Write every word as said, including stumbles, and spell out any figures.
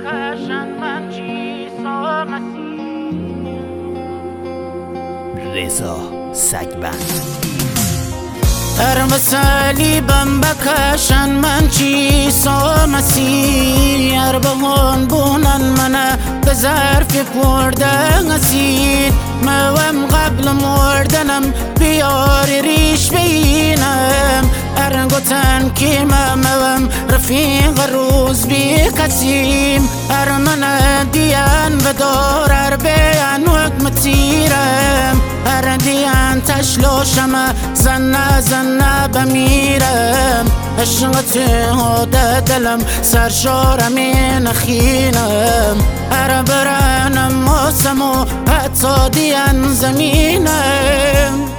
رضا سگبند ارم صلیبم بکشن من چیسا مسیح ار بهون بونن منه به ظرف پردن اسید موام قبل مردنم بیار ریش بینم ارنگوتن که موام رفیق روز بی کسیم ار من دیان بدار ار بیان وقت تیرم ار دیان تشلوشم زنه زنه بمیرم عشقت ده دلم سرشارم نخینم ار برانم موسم و حتی دیان زمینم